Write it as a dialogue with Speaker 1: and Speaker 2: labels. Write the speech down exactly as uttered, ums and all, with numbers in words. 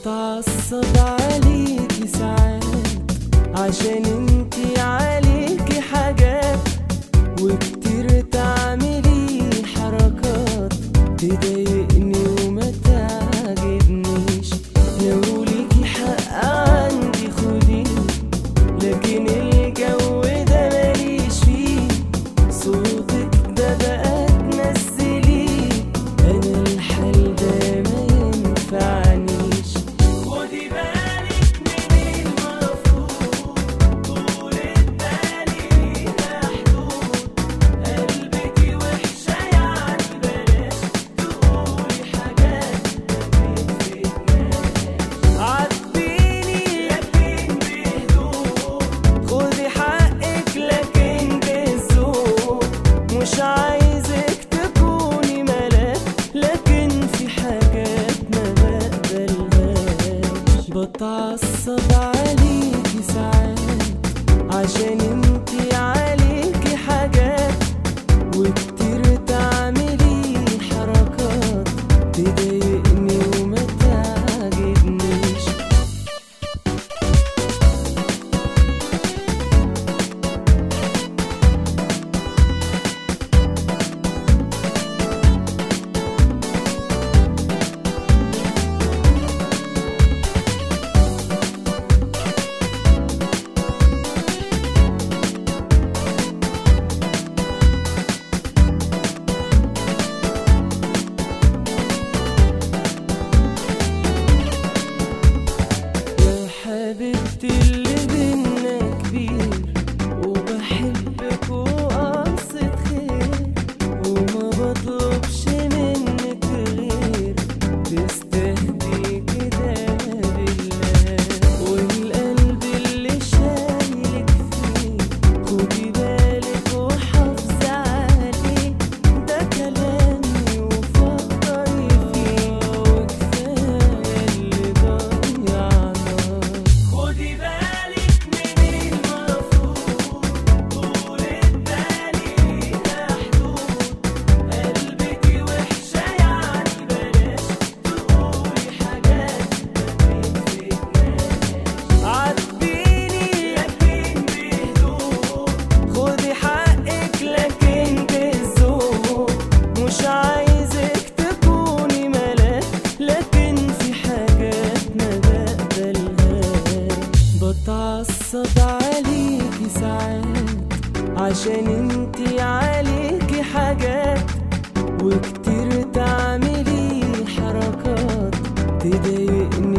Speaker 1: بتعصب عليكي ساعات عشان انتي عليكي حاجات، وكتير تعملي حركات تضايقني وما تعجبنيش. لو ليكي حق عندي خديه، لكن الجو ده ماليش فيه. صوتك ده بقى تنزليه، انا الحال ده ما ينفعنيش. خدي بالك من المفروض، طول التاني ليها حدود. قلبك وحشة يعني بلاش تقولي حاجات ما بتفيدناش. عاتبيني لكن بهدوء، خدي حقك لكن بذوق. مش عايزك تكوني ملاك، لكن في حاجات ما بقبلهاش. بتعصب عليكي ساعات عشان انتي عليكي حاجات، وكتير تعملي حركات تضايقني وما تعجبنيش. يا حبيبتي اللي بينا كبير، وبحبك وقصد خير، وما بطلبش منك غير تستهدي كده بالله. والقلب اللي شايلك فيه خدي بالك وحافظي عليه، ده كلامي وفكري فيه، وكفاية اللي ضيعناه. خدي بالك من المفروض، طول التاني ليها حدود. قلبك وحشة يعني بلاش تقولي حاجات ما بتفيدناش. عاتبيني لكن بهدوء، خدي حقك لكن بذوق. مش عايزك تكوني ملاك، لكن في حاجات ما بقبلهاش. بتعصب عليكي ساعات عشان انتي عليكي حاجات، وكتير تعملي حركات تضايقني